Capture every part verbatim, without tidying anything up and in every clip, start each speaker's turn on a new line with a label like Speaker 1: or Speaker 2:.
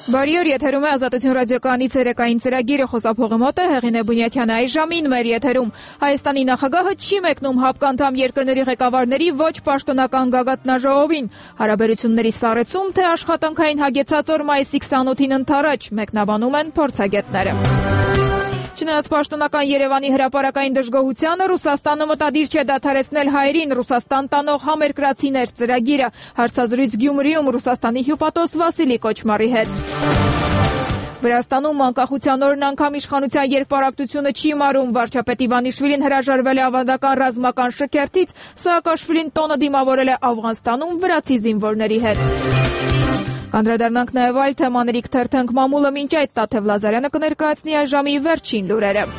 Speaker 1: Բարի օր, եթերում է Ազատություն ռադիոկայանի ցերեկային ծրագիրը, խոսափողի մոտ է Հեղինե Բունյաթյանը։ Այս ժամին մեր եթերում Հայաստանի նախագահը չի մեկնում ՀԱՊԿ-անդամ երկրների ղեկավարների ոչ պաշտոնական գագաթնաժողովին։ Հարաբերությունների սառեցում, թե աշխատանքային հագեցածոր մայիսի քսանութին ընդառաջ, մեկնաբանում են փորձագետները։ Չնայած պաշտոնական Երևանի հրապարակային դժգոհությանը, Ռուսաստանը մտադիր չէ դադարեցնել հայերին Ռուսաստան տանող համերկրացիներ ծրագիրը։ Հարցազրույց Գյումրիում Ռուսաստանի հյուպատոս Վասիլի Կոչմարի հետ։ Վրաստանում անկախության օրն անգամ իշխանության երկպարակտությունը չի մարում։ Վարչապետ Իվանիշվիլին հրաժարվել է ավանդական ռազմական շքերթից, Սաակաշվիլին տոնը դիմավորել է Աֆղանստանում վրացի զինվորների հետ։ Կանդրադառնանք նաև այլ թեմաների, կթերթենք մամուլը, մինչ այդ Տաթև Լազարյանը կներկայացնի այս ժամի վերջին լուրերը։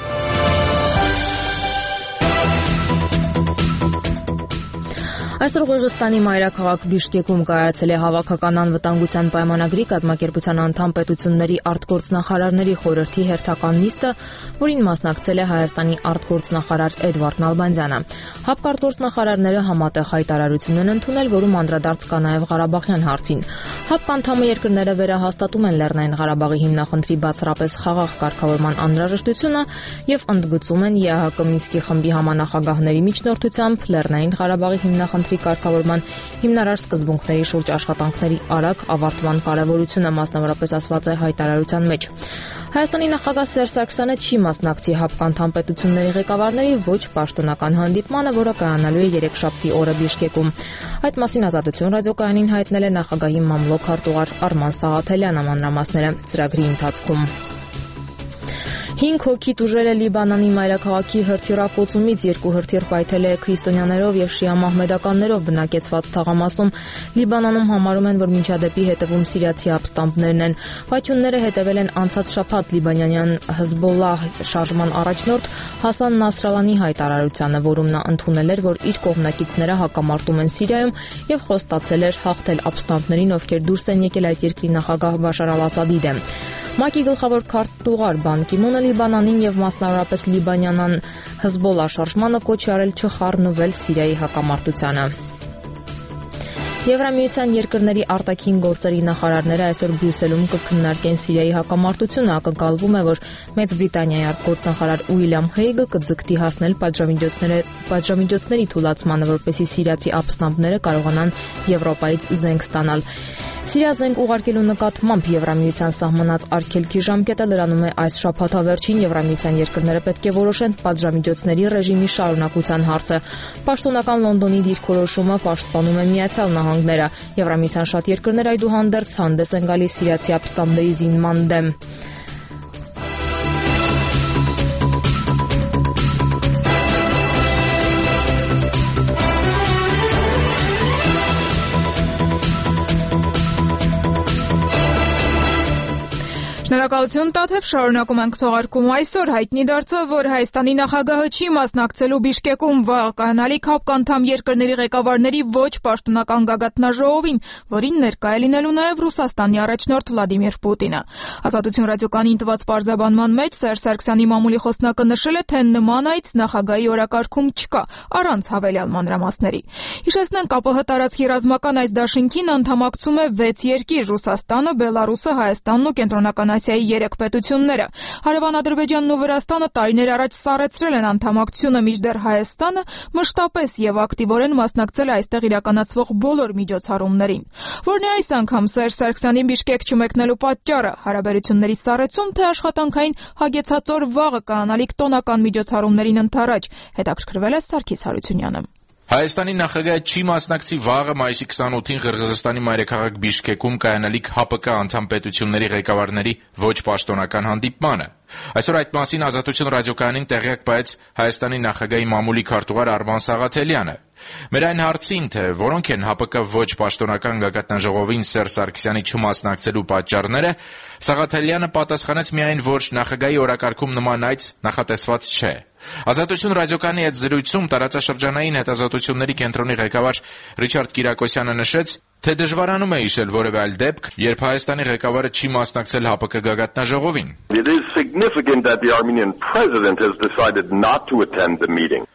Speaker 2: Այսօր Ղırғызստանի մայրաքաղաք Բիշկեկում կայացել է հավաքական անվտանգության պայմանագրի կազմակերպության անդամ պետությունների արտգործնախարարների խորհրդի հերթական նիստը, որին մասնակցել է Հայաստանի արտգործնախարար Էդվարդ Նալբանդյանը։ ՀԱՊԿ արտգործնախարարները համատեղ հայտարարություն են ընդունել, որում անդրադարձ կա նաև Ղարաբաղյան հարցին։ ՀԱՊԿ անդամ երկրները վերահաստատում են Լեռնային Ղարաբաղի հիմնախնդրի բացառապես խաղաղ կարգավորման անհրաժեշտությունը եւ ընդգծում են ԵԱՀԿ Մինսկի խմբի համանախագահների միջնորդությամբ Լեռնային Ղարաբաղի հիմնախնդրի կարգավորման հիմնարար սկզբունքների շուրջ աշխատանքների արագ ավարտման կարևորությունը, մասնավորապես ասված է հայտարարության մեջ։ Հայաստանի նախագահ Սերժ Սարգսյանը չի մասնակցի ՀԱՊԿ անդամ պետությունների ղեկավարների ոչ պաշտոնական հանդիպմանը, որը կայանալու է երեքշաբթի օրը Բիշկեկում։ Այդ մասին Ազատություն ռադիոկայանին հայտնել է նախագահի մամլոք հարտուղար Արման Սաղաթելյանը, մանրամասները ծրագրի ընթացքում։ Հինգ հոգի տուժել է Լիբանանի մայրաքաղաքի հրթիռակոծումից, երկու հրթիռ պայթել է քրիստոնյաներով եւ շիա մահմեդականներով բնակեցված թաղամասում։ Լիբանանում համարում են, որ միջադեպի հետևում սիրիացի ապստամբներն են։ Պայթյունները հետևել են անցած շաբաթ լիբանանյան Հեզբոլլահ շարժման առաջնորդ Հասան Նասրալանի հայտարարությանը, որում նա ընդունել էր, որ իր կողմնակիցները հակամարտում են Սիրիայում եւ խոստացել էր հաղթել ապստամբներին, ովքեր դուրս են եկել այդ երկրի նախագահ Բաշար al-Ասադի դեմ։ ՄԱԿ-ի գլխավոր քարտուղար Բան Կի-մունը Լիբանանին եւ մասնավորապես Լիբանանյան Հեզբոլլահ շարժմանը կոչ է արել չխառնվել Սիրիայի հակամարտությանը։ Եվրամիության երկրների արտաքին գործերի նախարարները այսօր Բրյուսելում կքննարկեն Սիրիայի հակամարտությունը, ակնկալվում է, որ Մեծ Բրիտանիայի արտգործնախարար Ուիլյամ Հեյգը կձգտի հասնել պատժամիջոցները պատժամիջոցների թույլատրմանը, որպեսզի սիրիացի ապստամբները կարողանան Եվրոպայից զենք ստանալ։ Սիրիա զենք ուղարկելու նկատմամբ Եվրամիության սահմանած արգելքի ժամկետը լրանում է այս շաբաթավերջին։ Եվրամիության երկրները պետք է որոշեն պատժամիջոցների ռեժիմի շարունակության հարցը։ Պաշտոնական Լոնդոնի դիրքորոշումը պաշտպանում է Միացյալ Նահանգները։ Եվրամիության շատ երկրներ այդուհանդերձ հանդես են գալիս սիրիացի ապստամբների զինման դեմ։
Speaker 1: Շնորհակալություն Տաթև, շարունակում ենք թողարկումը։ Այսօր հայտնի դարձավ, որ Հայաստանի նախագահը չի մասնակցելու Բիշկեկում վաղ կայանալիք ՀԱՊԿ անդամ երկրների ղեկավարների ոչ պաշտոնական գագաթնաժողովին, որին ներկայ է լինելու նաև Ռուսաստանի առաջնորդ Վլադիմիր Պուտինը։ Ազատություն ռադիոկայանին տված պարզաբանման մեջ Սերժ Սարգսյանի մամուլի խոսնակը նշել է, թե նման այց նախագահի օրակարգում չկա, առանց հավելյալ մանրամասների։ Հիշեցնենք, ԱՊՀ տարածքի ռազմական այս դաշինքին անդամակցում է վեց երկիր՝ Ռուսաստանը, Բելարուսը, Հայաստանն ու Կենտրոնական Ասիայի երեք պետությունները։ Հարևան Ադրբեջանն ու Վրաստանը տարիներ առաջ սառեցրել են անդամակցությունը, մինչդեռ Հայաստանը մշտապես եւ ակտիվորեն մասնակցել է այստեղ իրականացվող բոլոր միջոցառումներին։ Որն է այս անգամ Սերժ Սարգսյանի Բիշկեք չմեկնելու պատճառը՝ հարաբերությունների սառեցում, թե աշխատանքային հագեցածոր վաղը կայանալիք տոնական միջոցառումներին ընդառաջ, հետաքրքրվել է Սարգիս Հարությունյանը։
Speaker 3: Հայաստանի նախագահը չի մասնակցի վաղը մայիսի քսանութին Ղրղըզստանի մայրաքաղաք Բիշկեկում կայանալիք ՀԱՊԿ անդամ պետությունների ղեկավարների ոչ պաշտոնական հանդիպմանը։ Այսօր այդ մասին Ազատություն ռադիոկայանին տեղյակ բաց Հայաստանի նախագահի մամուլի քարտուղար Արման Սաղաթելյանը։ Մեր այն հարցին, թե որոնք են ՀԱՊԿ ոչ պաշտոնական գագաթնաժողովին Սերժ Սարգսյանի չմասնակցելու պատճառները, Սաղաթելյանը պատասխանեց միայն, որ նախագահի օրակարգում նման այց նախատեսված չէ։ Ազատություն ռադիոկայանի հետ զրույցում տարածաշրջանային հետազոտությունների կենտրոնի ղեկավար Ռիչարդ Կիրակոսյանը նշեց, թե դժվարանում է հիշել որևէ այլ դեպք, երբ Հայաստանի ղեկավարը չի մասնակցել ՀԱՊԿ գագաթնաժողովին։
Speaker 4: It is significant that the Armenian president has decided not to attend the meeting.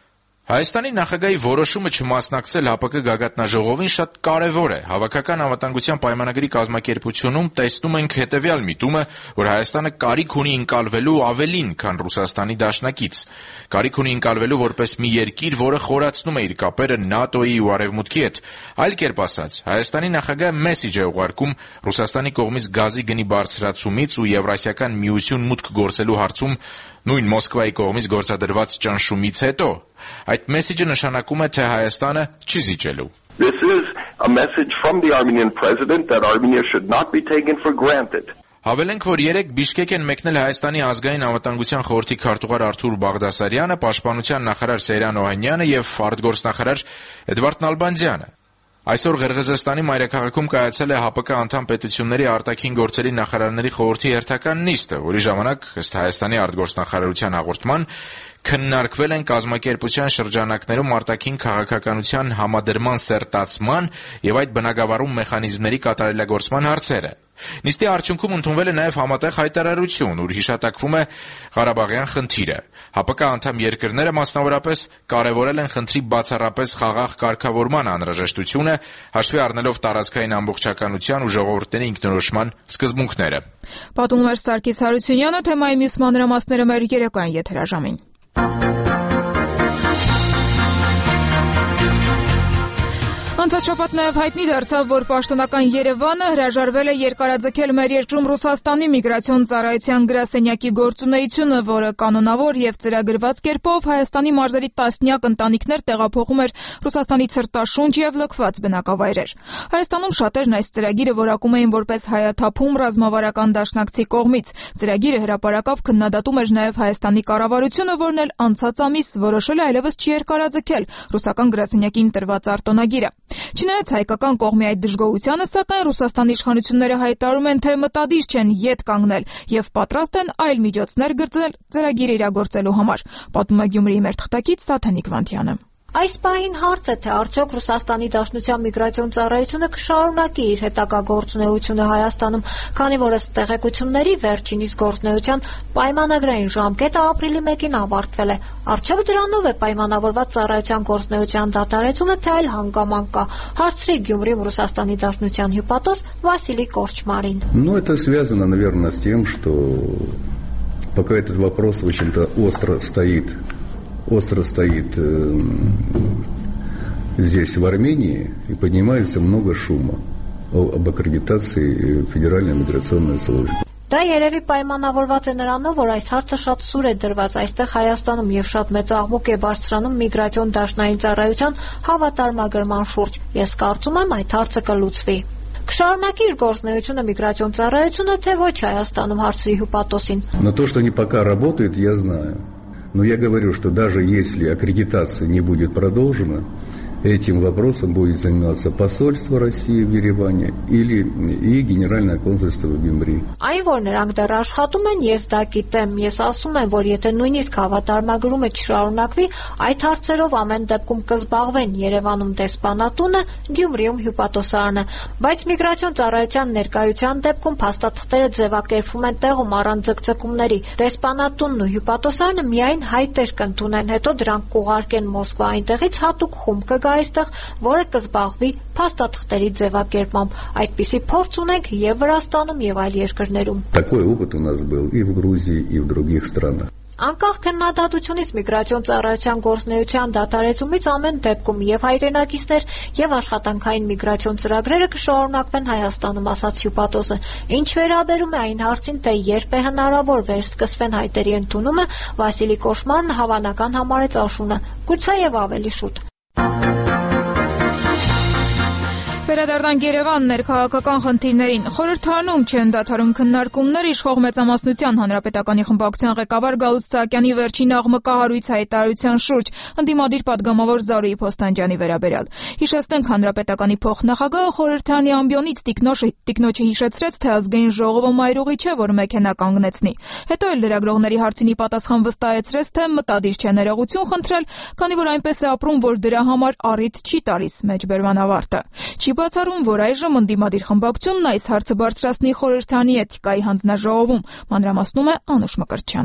Speaker 3: Հայաստանի նախագահի որոշումը չմասնակցել ՀԱՊԿ գագաթնաժողովին շատ կարևոր է։ Հավաքական անվտանգության պայմանագրի կազմակերպությունում տեսնում ենք հետևյալ միտումը, որ Հայաստանը կարիք ունի ընկալվելու ավելին, քան Ռուսաստանի դաշնակից։ Կարիք ունի ընկալվելու որպես մի երկիր, որը խորացնում է իր կապերը ՆԱՏՕ-ի ու Արևմուտքի հետ։ Այլ կերպ ասած, Հայաստանի նախագահը մեսիջ է ուղարկում Ռուսաստանի կողմից գազի գնի բարձրացումից ու Եվրասիական միություն մուտք գործելու հարցում նույն Մոսկվայի կողմից գործադրված ճնշումից հետո։ Այդ մեսիջը նշանակում է, թե Հայաստանը չի զիջելու։
Speaker 4: This is a message from the Armenian president that Armenia should not be taken for granted.
Speaker 3: Հավելենք, որ երեկ Բիշկեկ են մեկնել Հայաստանի ազգային անվտանգության խորհրդի քարտուղար Արթուր Բաղդասարյանը, պաշտպանության նախարար Սեյրան Օհանյանը եւ արտգործնախարար Էդվարդ Նալբանդյանը։ Այսօր Ղրղըզստանի մայրաքաղաքում կայացել է ՀԱՊԿ անդամ պետությունների արտաքին գործերի նախարարների խորհրդի հերթական նիստը, որի ժամանակ, ըստ Հայաստանի արտգործնախարարության հաղորդման, քննարկվել են կազմակերպության շրջանակներում արտաքին քաղաքականության համադրման սերտացման եւ այդ բնագավառում մեխանիզմների կատարելագործման հարցերը։ Նիստի արդյունքում ընդունվել է նաև համատեղ հայտարարություն, ուր հիշատակվում է Ղարաբաղյան խնդիրը։ ՀԱՊԿ անդամ երկրները մասնավորապես կարևորել են խնդրի բացառապես խաղաղ կարգավորման անհրաժեշտությունը, հաշվի առնելով տարածքային ամբողջականության ու ժողովուրդների ինքնորոշման սկզբունքները։
Speaker 1: Պատմում էր Սարգիս Հարությունյանը, թեմայի մյուս մանրամասները մեր երեկոյան եթերաժամին։ Անցած շաբաթ նաև հայտնի դարձավ, որ պաշտոնական Երևանը հրաժարվել է երկարաձգել մեր երկրում Ռուսաստանի միգրացիոն ծառայության գրասենյակի գործունեությունը, որը կանոնավոր եւ ծրագրված կերպով Հայաստանի մարզերի տասնյակ ընտանիքներ տեղափոխում էր Ռուսաստանի ցրտաշունչ եւ լքված բնակավայրեր։ Հայաստանում շատերն այս ծրագիրը որակում էին որպես հայաթափում ռազմավարական դաշնակցի կողմից։ Ծրագիրը հրապարակավ քննադատում էր նաև Հայաստանի կառավարությունը, որն էլ անցած ամիս որոշել է այլևս չերկարաձգել ռուսական գրասենյակին տրված արտոնագիրը։ Չնայած հայկական կողմի այդ դժգոհությանը, սակայն Ռուսաստանի իշխանությունները հայտարարում են, թե մտադիր չեն ետ կանգնել եւ պատրաստ են այլ միջոցներ գծել ծրագիրը իրագործելու համար, պատմում է Գյումրիի մեր թղթակից Սաթենիկ Վանթյանը։
Speaker 5: Այս պահին հարց է, թե արդյոք Ռուսաստանի Դաշնության միգրացիոն ծառայությունը կշարունակի իր հետագա գործունեությունը Հայաստանում, քանի որ ըստ տեղեկությունների վերջինիս գործունեության պայմանագրային ժամկետը ապրիլի մեկին ավարտվել է։ Արդյոք դրանով է պայմանավորված ծառայության գործունեության դադարեցումը, թե այլ հանգամանք կա։ Հարցրի Գյումրիում Ռուսաստանի Դաշնության հյուպատոս Վասիլի Կորչմարին։
Speaker 6: Ну, это связано, наверное, с тем, что пока этот вопрос, в общем-то, остро стоит остро стоит э, здесь, в Армении, и поднимается много шума об аккредитации Федеральной миграционной службы.
Speaker 5: Դա երևի պայմանավորված է նրանով, որ այս հարցը շատ սուր է դրված այստեղ Հայաստանում եւ շատ մեծ աղմուկ է բարձրանում միգրացիոն դաշնային ծառայության հավատարմագրման շուրջ։ Ես կարծում եմ, այդ հարցը կլուծվի։ Կշարունակի իր գործունեությունը միգրացիոն ծառայությունը, թե ոչ Հայաստանում, հարցրի հյուպատոսին։
Speaker 6: Но то, что они пока работают, я знаю. Но я говорю, что даже если аккредитация не будет продолжена, этим вопросом будет заниматься посольство России в Ереване или и Генеральное консульство в Гюмри.
Speaker 5: Այն, որ նրանք դեռ աշխատում են, ես դա գիտեմ։ Ես ասում եմ, որ եթե նույնիսկ հավատարմագրումը չշարունակվի, այդ հարցերով ամեն դեպքում կզբաղվեն Երևանում դեսպանատունը, Գյումրիում հյուպատոսարանը, բայց միգրացիոն ծառայության ներկայության դեպքում փաստաթղթերը ձևակերպվում են տեղում առանց ձգձգումների։ Դեսպանատունն ու հյուպատոսարանը միայն հայտեր կընդունեն, հետո դրանք կուղարկեն Մոսկվա, այնտեղից հատուկ խումբ կգա այստեղ, որը կզբաղվի փաստաթղթերի ձևակերպմամբ։ Այդպիսի փորձ ունենք եւ Վրաստանում եւ այլ երկրներում։
Speaker 6: Такой опыт у нас был и в Грузии, и в других странах.
Speaker 5: Անկախ քննադատությունից միգրացիոն ծառայության գործունեության դադարեցումից ամեն դեպքում եւ հայրենակիցներ եւ աշխատանքային միգրացիոն ծրագրերը կշարունակվեն Հայաստանում, ասաց հյուպատոսը։ Ինչ վերաբերում է այն հարցին, թե երբ է հնարավոր վերսկսվեն հայտերի ընդունումը, Վասիլի Կորչմարն հավանական համարեց աշունը, գուցեև ավելի շուտ։
Speaker 1: Վերադառնանք Երևան ներքաղաքական խնդիրներին։ Խորհրդարանում չեն դադարում քննարկումներ իշխող մեծամասնության հանրապետականի խմբակցության ղեկավար Գալուստ Սահակյանի վերջին աղմկահարույց հայտարարության շուրջ, ընդդիմադիր պատգամավոր Զարուհի Փոստանջյանի վերաբերյալ։ Հիշեցնենք, հանրապետականի փոխնախագահը խորհրդարանի ամբիոնից տիկնոջը հիշեցրեց, թե ազգային ժողովը մայրուղի չէ, որ մեքենա կանգնեցնի։ Հետո էլ լրագրողների հարցինի պատասխան վստահեցրեց, թե մտադիր չէ ներողություն խնդրել, քանի որ այնպես է ապրում, որ դրա համար առիթ չի տալիս մեջբերման ավարտը։ Չի բացառում, որ այժմ ընդդիմադիր խմբակցությունն այս հարցը բարձրացնի խորհրդարանի էթիկայի հանձնաժողովում, մանրամասնում է Անուշ Մկրտչյանը։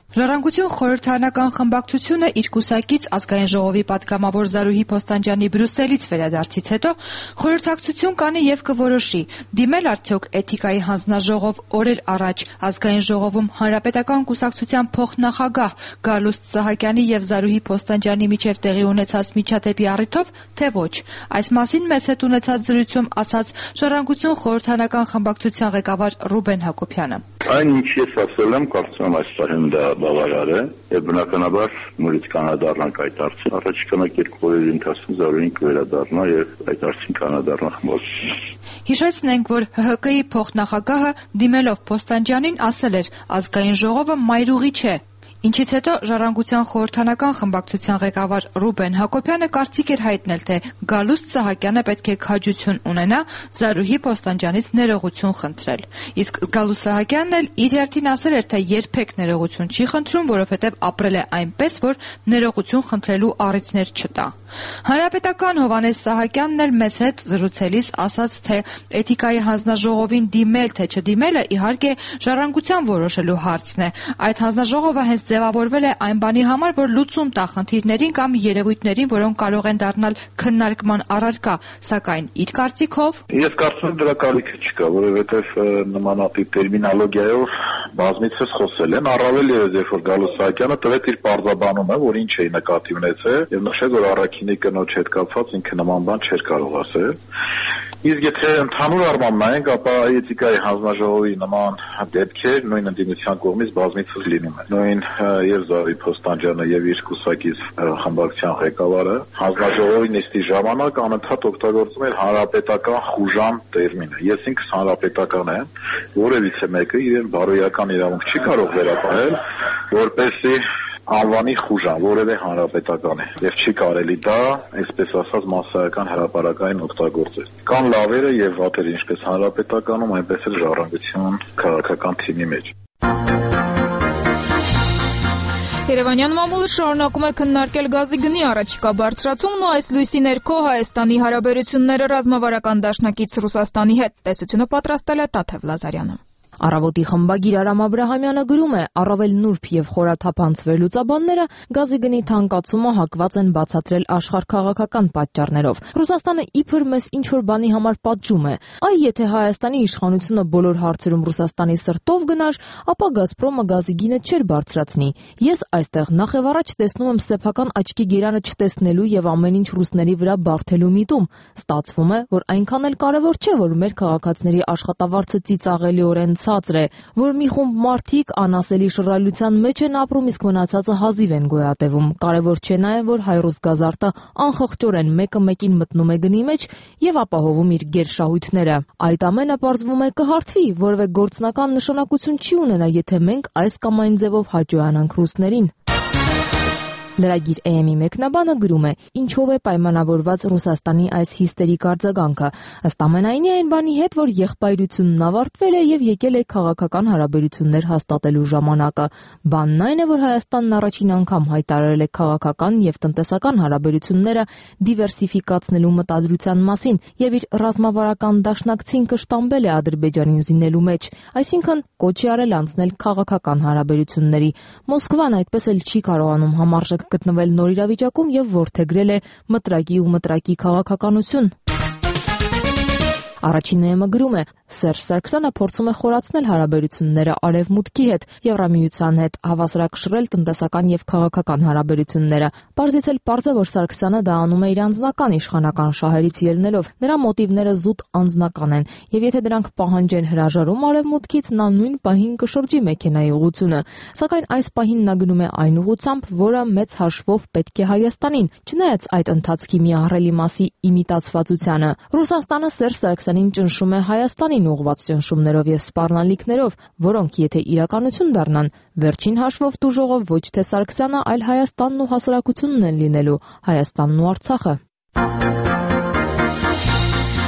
Speaker 7: Ժառանգություն խորհրդարանական խմբակցությունը իր կուսակից ազգային ժողովի պատգամավոր Զարուհի Փոստանջյանի Բրյուսելից վերադարձից հետո խորհրդակցություն կանի եւ կորոշի դիմել արդյոք էթիկայի հանձնաժողով օրեր առաջ ազգային ժողովում հանրապետական կուսակցության փոխնախագահ Գալուստ Սահակյանի եւ Զարուհի Փոստանջյանի միջև տեղի ունեցած միջադեպի առիթով, թե ոչ։ Այս մասին մեզ հետ ունեցած զրույցում ասաց Ժառանգություն խորհրդարանական խմբակցության ղեկավար Ռուբեն Հակոբյանը։
Speaker 8: Այն ինչ ես ասել եմ, կարծում եմ այս պահին դա բավարար է, եւ բնականաբար նորից կանադառնանք այդ հարցին։ Առաջիկա մեկ-երկու օրերի ընթացքում Զարուհին կվերադառնա եւ այդ հարցին կանադառնա խմբակցությունը։
Speaker 7: Հիշեցնենք, որ Հ Հ Կի փոխնախագահը դիմելով Փոստանջյանին ասել էր. ազգային ժողովը մայրուղի չէ։ Ինչից հետո Ժառանգության խորհրդարանական խմբակցության ղեկավար Ռուբեն Հակոբյանը կարծիք էր հայտնել, թե Գալուստ Սահակյանը պետք է քաջություն ունենա Զարուհի Փոստանջյանից ներողություն խնդրել։ Իսկ Գալուստ Սահակյանն էլ իր հերթին ասել էր, թե երբեք ներողություն չի խնդրում, որովհետև ապրել է այնպես, որ ներողություն խնդրելու առիթներ չտա։ Հանրապետական Հովհաննես Սահակյանն էլ մեզ հետ զրուցելիս ասաց, թե էթիկայի հանձնաժողովին դիմել թե չդիմելը իհարկե Ժառանգության որոշելու հարցն է։ Այդ հանձնաժողովը հենց ձևավորվել է այն բանի համար, որ լուծում տա խնդիրներին կամ երևույթներին, որոնք կարող են դառնալ քննարկման առարկա, սակայն իր կարծիքով
Speaker 8: Ես կարծում եմ դրա կարիքը չկա, որովհետև նմանատիպ տերմինոլոգիայով բազմիցս խոսել են, առավել ևս երբ որ Գալուստ Սահակյանը տվեց իր պարզաբանումը, որ ինչ է նկատի ունեցել, եւ նշեց, որ առաքինի կնոջ հետ կապված ինքը նման բան չէր կարող ասել։ Իսկ եթե ընդհանուր առմամբ նայենք, ապա էթիկայի հանձնաժողովի նման դեպքեր նույն ընդդիմության կողմից բազմիցս լինում են։ Նույն եւ Զարուհի Փոստանջյանը եւ իր կուսակից խմբակցության ղեկավարը հանձնաժողովի նիստի ժամանակ անընդհատ օգտագործում էր հանրապետական խուժան տերմինը։ Ես ինքս հանրապետական եմ, որևիցե մեկը իրեն բարոյական իրավունք չի կարող վերապահել, որպեսզի անվանի խուժան, որևէ հանրապետական է եւ չի կարելի դա, այսպես ասած, մասսայական հրապարակային օգտագործել։ Կան լավերը եւ վատերը, ինչպես հանրապետականում, այնպես էլ Ժառանգություն քաղաքական թիմի մեջ։
Speaker 1: Երևանյան մամուլը շարունակում է քննարկել գազի գնի առաջիկա բարձրացումն ու այս լույսի ներքո Հայաստանի հարաբերությունները ռազմավարական դաշնակից Ռուսաստանի հետ։ Տեսությունը պատրաստել է Տաթև Լազարյանը։
Speaker 2: Առավոտի խմբագիր Արամ Աբրահամյանը գրում է. առավել նուրբ եւ խորաթափանց վերլուծաբանները գազի գնի թանկացումը հակված են բացատրել աշխարհքաղաքական պատճառներով։ Ռուսաստանը իբր մեզ ինչ-որ բանի համար պատժում է։ Այ եթե Հայաստանի իշխանությունը բոլոր հարցերում Ռուսաստանի սրտով գնար, ապա Գազպրոմը գազի գինը չէր բարձրացնի։ Ես այստեղ նախևառաջ տեսնում եմ սեփական աչքի գերանը չտեսնելու եւ ամեն ինչ ռուսների վրա բարթելու միտում։ Ստացվում է, որ այնքան էլ կարեւոր չէ, որ մեր քաղաքացիների աշխատավարձը ծիծաղելիորեն ցածր է, որ մի խումբ մարդիկ անասելի շռայլության մեջ են ապրում, իսկ մնացածը հազիվ են գոյատևում։ Կարևոր չէ նաև, որ հայ-ռուս գազարտը անխղճորեն մեկը մեկին մտնում է գնի մեջ եւ ապահովում իր գերշահույթները։ Այդ ամենը պարզվում է կհարթվի, որևէ գործնական նշանակություն չի ունենա, եթե մենք այս կամ այն ձևով հաճոյանանք ռուսներին։ Լրագիր Է Էմ-ի մեկնաբանը գրում է. ինչով է պայմանավորված Ռուսաստանի այս հիստերիկ արձագանքը։ Ըստ ամենայնի այն բանի հետ, որ եղբայրությունն ավարտվել է եւ եկել է քաղաքական հարաբերություններ հաստատելու ժամանակը։ Բանն այն է, որ Հայաստանն առաջին անգամ հայտարարել է քաղաքական եւ տնտեսական հարաբերությունները դիվերսիֆիկացնելու մտադրության մասին եւ իր ռազմավարական դաշնակցին կշտամբել է Ադրբեջանին զինելու մեջ, այսինքն կոչ է արել անցնել քաղաքական հարաբերությունների։ Մոսկվան այդպես էլ չի կարողանում համարժեք գտնվել նոր իրավիճակում եւ որդեգրել է մտրակի ու մտրակի քաղաքականություն։ Առաջին Է Էմ-ը գրում է. Սերժ Սարգսյանը փորձում է խորացնել հարաբերությունները Արևմուտքի հետ, Եվրամիության հետ, հավասարակշռել տնտեսական եւ քաղաքական հարաբերությունները։ Պարզից էլ պարզ է, որ Սարգսյանը դա անում է իր անձնական իշխանական շահերից ելնելով։ Նրա մոտիվները զուտ անձնական են, եւ եթե դրանք պահանջեն հրաժարում Արևմուտքից, նա նույն պահին կշրջի մեքենայի ուղղությունը։ Սակայն այս պահին նա գնում է այն ուղղությամբ, որը մեծ հաշվով պետք է Հայաստանին, չնայած այդ ընթացքի մի ահռելի մասի իմիտացվածությանը։ Ռուսաստանը Սերժ Սարգսյանին ճնշում է Հայաստանին ուղղված ճնշումներով եւ սպառնալիքներով, որոնք եթե իրականություն դառնան, վերջին հաշվով դուժողով ոչ թե Սարգսյանը, այլ Հայաստանն ու հասարակությունն են լինելու, Հայաստանն ու Արցախը։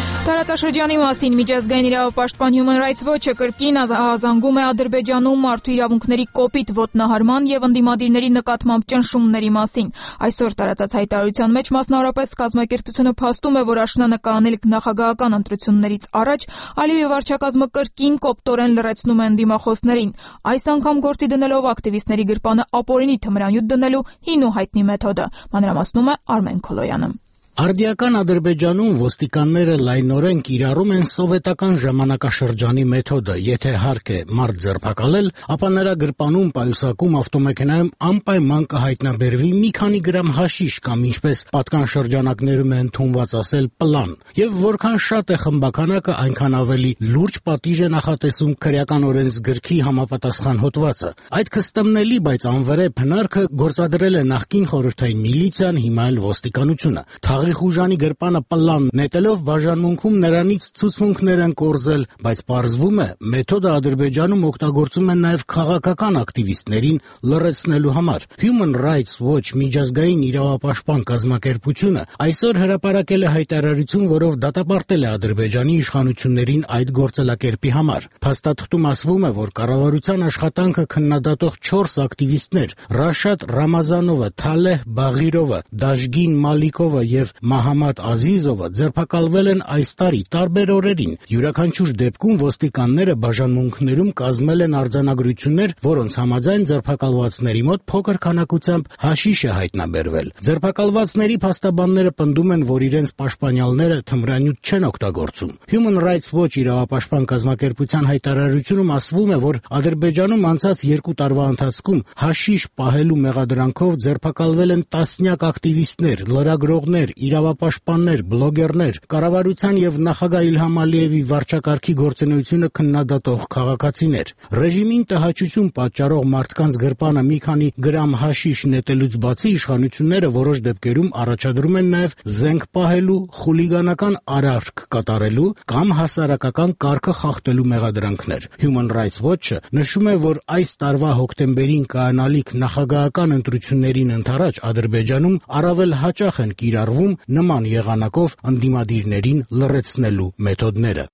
Speaker 1: Տարածաշրջանի մասին միջազգային իրավապաշտպան Human Rights Watch-ը կրկին ազանգում է Ադրբեջանում մարդու իրավունքների կոպիտ ոտնահարման եւ ընդդիմադիրների նկատմամբ ճնշումների մասին։ Այսօր տարածած հայտարարության մեջ մասնավորապես կազմակերպությունը փաստում է, որ աշնանը կանել նախագահական ընտրություններից առաջ Ալիևի վարչակազմը կրկին կոպտորեն լրացնում է ընդդիմախոսներին, այս անգամ գործի դնելով ակտիվիստների գրպանը ապօրինի թմրանյութ դնելու հին ու հայտնի մեթոդը։ Մանրամասնում է Արմեն Քոլոյանը։
Speaker 9: Արդիական Ադրբեջանում ոստիկանները լայնորեն կիրառում են սովետական ժամանակաշրջանի մեթոդը, եթե հարկ է մարդ ձերբակալել, ապա նրա գրպանում պայուսակում ավտոմեքենայում անպայման կհայտնաբերվի մի քանի գրամ հաշիշ կամ ինչպես պատկան շրջանակներում է ընդունված ասել պլան, եւ որքան շատ է խմբականակը, այնքան ավելի լուրջ պատիժ է նախատեսում քրեական օրենսգրքի համապատասխան հոդվածը։ Այդ քստմնելի, բայց անվրեպ հնարքը գործադրել է նախկին խորհրդային միլիցիան, հիմա էլ ոստիկանությունը։ Թաղի խուժանի գրպանը պլան նետելով բաժանմունքում նրանից ցուցմունքներ են կորզել, բայց պարզվում է, մեթոդը Ադրբեջանում օգտագործում են նաև քաղաքական ակտիվիստներին լրացնելու համար։ Human Rights Watch միջազգային իրավապաշտպան կազմակերպությունը այսօր հրապարակել է հայտարարություն, որով դատապարտել է Ադրբեջանի իշխանություններին այդ գործելակերպի համար։ Փաստաթղթում ասվում է, որ կառավարության աշխատանքը քննադատող չորս ակտիվիստներ՝ Ռաշադ Ռամազանովը, Թալեհ Բաղիրովը, Դաշգին Մալիկովը եւ Մահամադ Ազիզովը ձերբակալվել են այս տարի տարբեր օրերին։ Յուրաքանչյուր դեպքում ոստիկանները բաժանմունքներում կազմել են արձանագրություններ, որոնց համաձայն ձերբակալվածների մոտ փոքր քանակությամբ հաշիշ է հայտնաբերվել։ Ձերբակալվածների փաստաբանները պնդում են, որ իրենց պաշտպանյալները թմրանյութ չեն օգտագործում։ Human Rights Watch իրավապաշտպան կազմակերպության հայտարարությունում ասվում է, որ Ադրբեջանում անցած երկու տարվա ընթացքում հաշիշ պահելու մեղադրանքով ձերբակալվել են տասնյակ ակտիվիստներ, լրագրողներ, իրավապաշտպաններ, բլոգերներ, կառավարության եւ նախագահ Իլհամ Ալիևի վարչակարգի գործունեությունը քննադատող քաղաքացիներ։ Ռեժիմին տհաճություն պատճառող մարդկանց գրպանը մի քանի գրամ հաշիշ նետելուց բացի իշխանությունները որոշ դեպքերում առաջադրում են նաեւ զենք պահելու, խուլիգանական արարք կատարելու կամ հասարակական կարգը խախտելու մեղադրանքներ։ Human Rights Watch-ը նշում է, որ այս տարվա հոկտեմբերին կայանալիք նախագահական ընտրություններին ընդառաջ Ադրբեջանում առավել հաճախ են կիրառվում նման եղանակով ընդդիմադիրներին լրացնելու մեթոդները։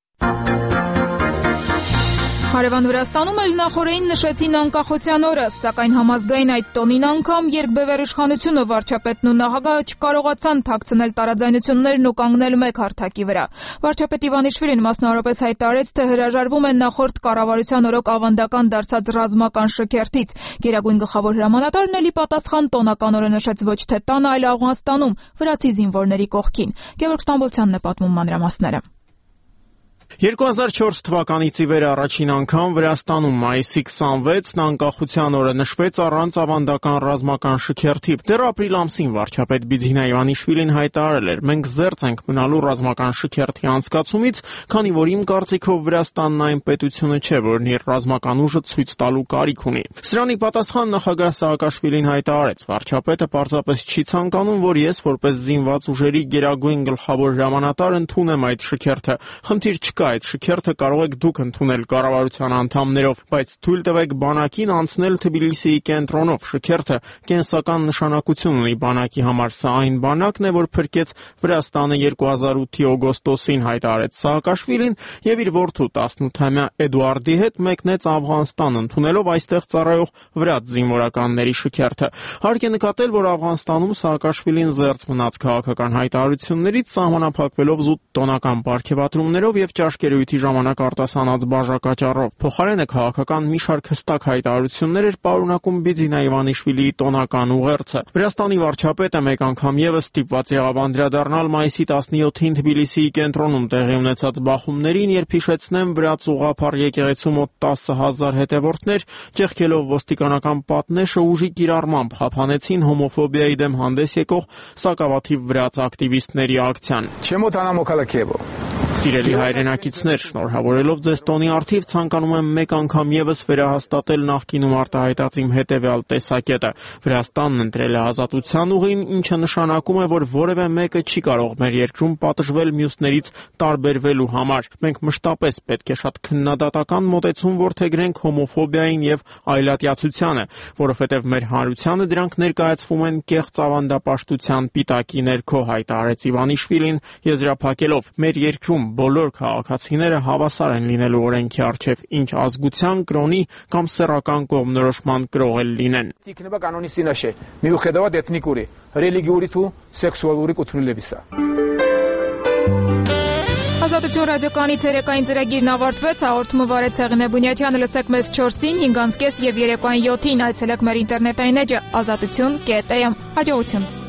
Speaker 1: Հարևան Վրաստանում էլ նախորդին նշեցին անկախության օրը, սակայն համազգային այդ տոնին անգամ երկբևեռ իշխանությունը, վարչապետն ու նախագահը չկարողացան թաքցնել տարաձայնություններն ու կանգնել մեկ հարթակի վրա։ Վարչապետ Իվանիշվիլին մասնավորապես հայտարարեց, թե հրաժարվում են նախորդ կառավարության օրոք ավանդական դարձած ռազմական շքերթից։ Գերագույն գլխավոր հրամանատարն էլի պատասխան տոնական օրը նշեց ոչ թե տանը, այլ Աֆղանստանում, վրացի զինվորների կողքին։ Գևորգ Ստամբոլցյանն է պատմում մանրամասները։
Speaker 10: երկու հազար չորս թվականից ի վեր առաջին անգամ Վրաստանում մայիսի քսանվեցն անկախության օրը նշվեց առանց ավանդական ռազմական շքերթի։ Դեռ ապրիլ ամսին վարչապետ Բիձինա Իվանիշվիլին հայտարարել էր. «Մենք զերծ ենք մնալու ռազմական շքերթի անցկացումից, քանի որ իմ կարծիքով Վրաստանն այն պետությունը չէ, որն իր ռազմական ուժը ցույց տալու կարիք ունի»։ Սրանի պատասխան նախագահ Սաակաշվիլին հայտարարեց. «Վարչապետը պարզապես չի ցանկանում, որ ես որպես զինված ուժերի գերագույն գլխավոր հրամանատար ընդունեմ այդ շքերթը։ Խնդիր չկա, այդ շքերթը կարող եք դուք ընդունել կառավարության անդամներով, բայց թույլ տվեք բանակին անցնել Թբիլիսիի կենտրոնով։ Շքերթը կենսական նշանակություն ունի բանակի համար, սա այն բանակն է, որ փրկեց Վրաստանը երկու հազար ութի օգոստոսին», հայտարարեց Սաակաշվիլին եւ իր որդու տասնութամյա Էդուարդի հետ մեկնեց Աֆղանստան, ընդունելով այստեղ ծառայող վրաց զինվորականների շքերթը։ Հարկ է նկատել, որ Աֆղանստանում Սաակաշվիլին զերծ մնաց քաղաքական հայտարարություններից, սահմանափակվելով զուտ տոնական պարգևատրումներով եւ ճաշկերույթի ժամանակ արտասանած բաժակաճառով։ Փոխարենը քաղաքական մի շարք հստակ հայտարարություններ էր պարունակում Բիձինա Իվանիշվիլիի տոնական ուղերձը։ Վրաստանի վարչապետը մեկ անգամ եւս ստիպված եղավ անդրադառնալ մայիսի տասնյոթին Թբիլիսիի կենտրոնում տեղի ունեցած բախումներին, երբ հիշեցնեմ վրաց ուղղափառ եկեղեցու մոտ տասը հազար հետևորդներ, ճեղքելով ոստիկանական պատնեշը ուժի կիրառմամբ խափանեցին հոմոֆոբիայի դեմ հանդես եկող սակավաթիվ վրաց ակտիվիստների ակցիան։ Սիրելի հայրենակիցներ, շնորհավորելով ձեզ տոնի առթիվ, ցանկանում եմ մեկ անգամ եւս վերահաստատել նախկինում արտահայտած իմ հետեւյալ տեսակետը. Վրաստանն ընտրել է ազատության ուղին, ինչը նշանակում է, որ որևէ մեկը չի կարող մեր երկրում պատժվել մյուսներից տարբերվելու համար։ Մենք մշտապես պետք է շատ քննադատական մոտեցում որդեգրենք հոմոֆոբիային եւ այլատյացությանը, որովհետեւ մեր հանրությանը դրանք ներկայացվում են կեղծ ավանդապաշտության պիտակի ներքո, հայտարարեց Իվանիշվիլին, եզրափակելով. «Մեր երկրում բոլոր քաղաքացիները հավասար են լինելու օրենքի առջև, ինչ ազգության, կրոնի կամ սեռական կողմնորոշման կրող էլ լինեն։
Speaker 11: Იქნება კანონის წინაშე, მიუხედავად ეთნიკური, რელიგიური თუ სექსუალური კუთვნილებისა։
Speaker 1: Ազատություն ռադիոկայանի ցերեկային ծրագիրն ավարտվեց, հաղորդումը վարեց Հեղինե Բունյաթյանը, լսեք մեզ չորսին, հինգ անց կես եւ երեկոյան յոթին, այցելեք մեր ինտերնետային էջը ազատություն կետ էմ։ Հաջողություն։